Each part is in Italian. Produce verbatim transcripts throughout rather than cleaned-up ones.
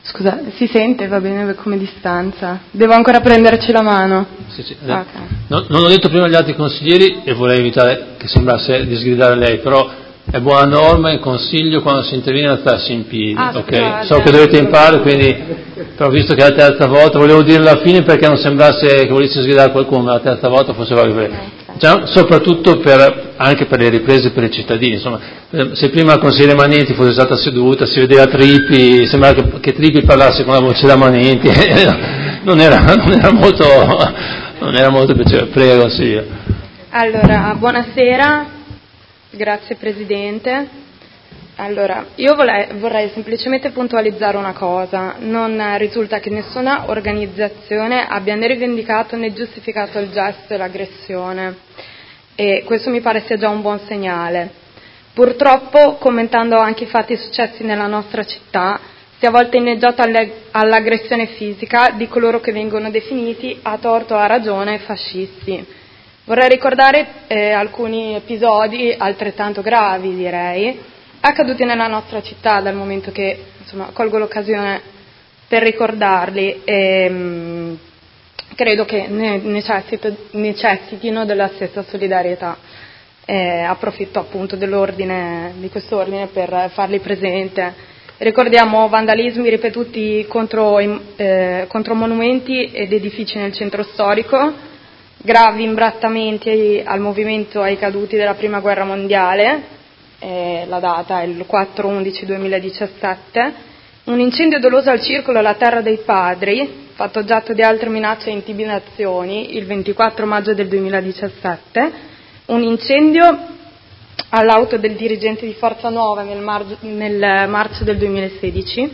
Scusa, si sente? Va bene come distanza? Devo ancora prenderci la mano? Sì, sì. Okay. No, non ho detto prima agli altri consiglieri e vorrei evitare che sembrasse di sgridare lei, però è buona norma in consiglio quando si interviene a starsi in piedi, ah, ok? scusate, So che dovete imparare, quindi però visto che è la terza volta, volevo dirlo alla fine perché non sembrasse che volessi sgridare qualcuno, ma la terza volta forse va bene. Cioè, soprattutto per, anche per le riprese per i cittadini, insomma, se prima la consigliere Manenti fosse stata seduta, si vedeva Trippi, sembrava che, che Trippi parlasse con la voce da Manenti, non era, non era molto, non era molto piacevole. Prego, sì. Allora, buonasera, grazie Presidente. Allora, io vorrei, vorrei semplicemente puntualizzare una cosa. Non risulta che nessuna organizzazione abbia né rivendicato né giustificato il gesto e l'aggressione, e questo mi pare sia già un buon segnale. Purtroppo, commentando anche i fatti successi nella nostra città, si è a volte inneggiato all'aggressione fisica di coloro che vengono definiti, a torto o a ragione, fascisti. Vorrei ricordare eh, alcuni episodi altrettanto gravi, direi, accaduti nella nostra città, dal momento che insomma colgo l'occasione per ricordarli e mh, credo che ne necessitino della stessa solidarietà. Eh, approfitto appunto dell'ordine, di quest'ordine per farli presente. Ricordiamo vandalismi ripetuti contro, eh, contro monumenti ed edifici nel centro storico, gravi imbrattamenti al movimento ai caduti della prima guerra mondiale, eh, la data è il quattro undici duemiladiciassette, un incendio doloso al circolo La Terra dei Padri, fatto oggetto di altre minacce e intimidazioni il ventiquattro maggio del duemiladiciassette, un incendio all'auto del dirigente di Forza Nuova nel, mar- nel marzo del duemilasedici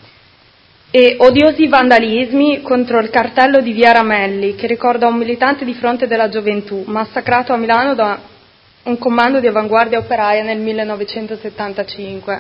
e odiosi vandalismi contro il cartello di Via Ramelli, che ricorda un militante di Fronte della Gioventù massacrato a Milano da un comando di avanguardia operaia nel millenovecentosettantacinque.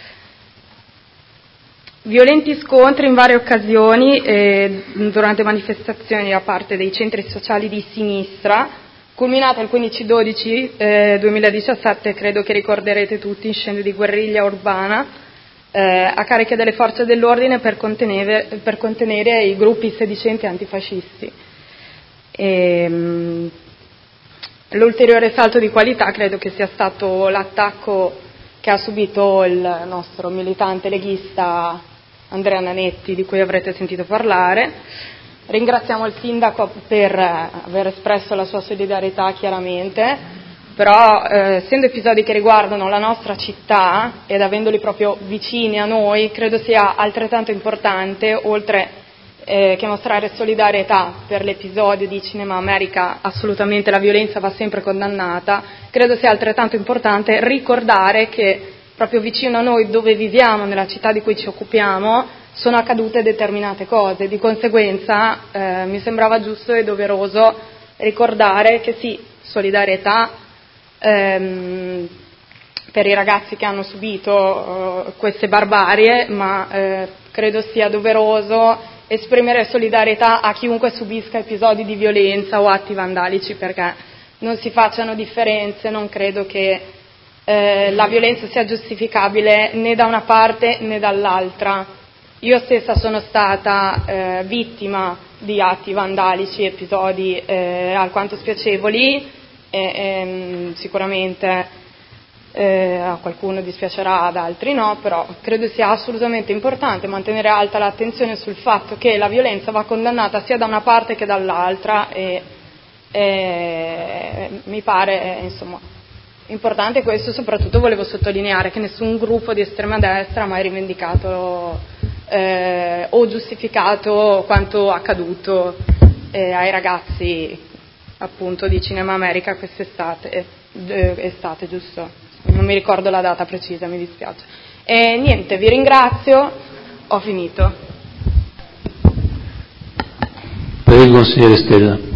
Violenti scontri in varie occasioni eh, durante manifestazioni da parte dei centri sociali di sinistra, culminata il quindici dodici duemiladiciassette, credo che ricorderete tutti, in scene di guerriglia urbana eh, a carica delle forze dell'ordine per contenere, per contenere i gruppi sedicenti antifascisti. E, mh, l'ulteriore salto di qualità credo che sia stato l'attacco che ha subito il nostro militante leghista Andrea Nanetti, di cui avrete sentito parlare. Ringraziamo il sindaco per aver espresso la sua solidarietà chiaramente, però eh, essendo episodi che riguardano la nostra città ed avendoli proprio vicini a noi, credo sia altrettanto importante, oltre eh, che mostrare solidarietà per l'episodio di Cinema America, assolutamente la violenza va sempre condannata, credo sia altrettanto importante ricordare che proprio vicino a noi, dove viviamo, nella città di cui ci occupiamo, sono accadute determinate cose. Di conseguenza eh, mi sembrava giusto e doveroso ricordare che sì, solidarietà ehm, per i ragazzi che hanno subito eh, queste barbarie, ma eh, credo sia doveroso esprimere solidarietà a chiunque subisca episodi di violenza o atti vandalici, perché non si facciano differenze, non credo che eh, la violenza sia giustificabile né da una parte né dall'altra. Io stessa sono stata eh, vittima di atti vandalici, episodi eh, alquanto spiacevoli e ehm, sicuramente eh, a qualcuno dispiacerà, ad altri no, però credo sia assolutamente importante mantenere alta l'attenzione sul fatto che la violenza va condannata sia da una parte che dall'altra e, e mi pare insomma importante questo. Soprattutto volevo sottolineare che nessun gruppo di estrema destra ha mai rivendicato Eh, o giustificato quanto accaduto eh, ai ragazzi appunto di Cinema America quest'estate, eh, estate giusto? Non mi ricordo la data precisa, mi dispiace. E niente, vi ringrazio, ho finito. Per il consigliere Stella.